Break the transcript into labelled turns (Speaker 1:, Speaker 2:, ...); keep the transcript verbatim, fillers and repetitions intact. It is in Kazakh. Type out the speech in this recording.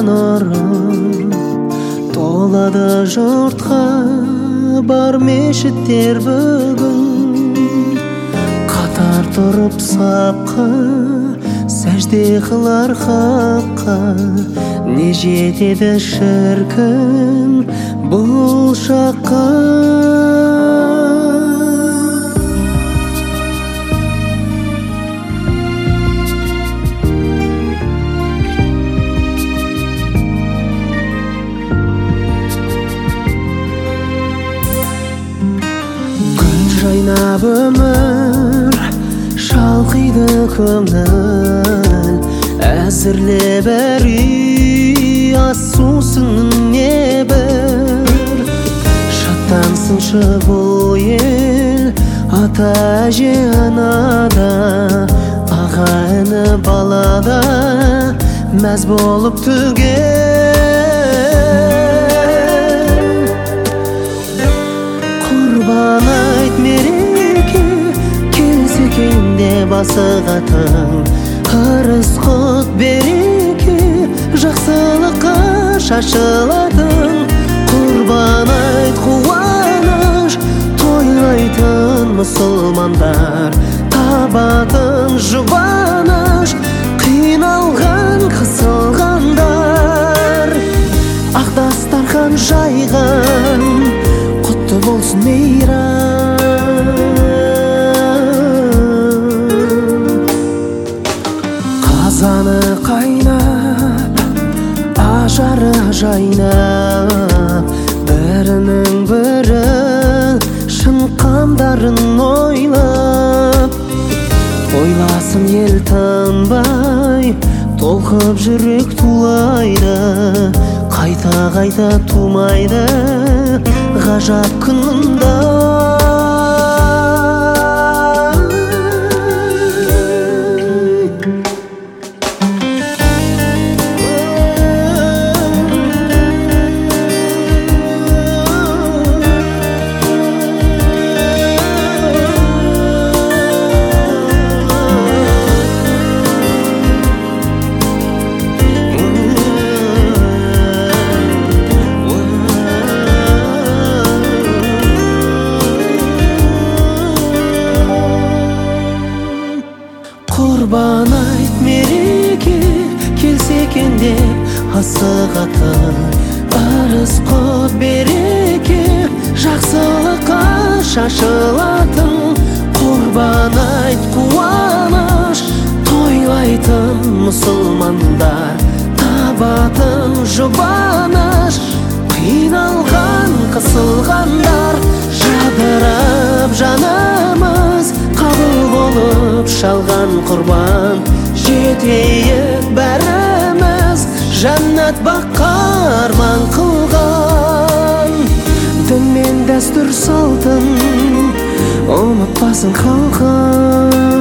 Speaker 1: нұрын толады жұртқа бар мешіттер бүгін қатар тұрып сапқа сәжде қылар хаққа не жетеді шіркін бұл шаққа жайнап өмір шалқиды көңіл әзірле бір үй ас сусын небір шаттансыншы бұл ел ата әже анада аға іні балада мәз болып түгел құрбан айт мереке келсе кенде басығатың ырыс құт береке жақсылыққа шашылатын құрбан айт қуаныш тойлайтын мұсылмандар табатын жұбаныш қиналған қысылғандар ақ дастархан жайған құтты болсын мейрам қазаны қайнап ажары жайнап бірінің бірі шын қамдарын ойлап ойласын ел тынбай толқып жүрек тулайды қайта қайта тумайды ғажап күн мұнда құрбан айт мереке келсе кенде асығатын ырыс құт береке жақсылыққа шашылатын құрбан айт қуаныш тойлайтын мұсылмандар табатын жұбаныш қиналған қысылғандар жадырап жанымыз қабыл болып шалған құрбан жетейік бәріміз жәннат баққа арман қылған дін мен дәстүр салтын ұмытпасын халқым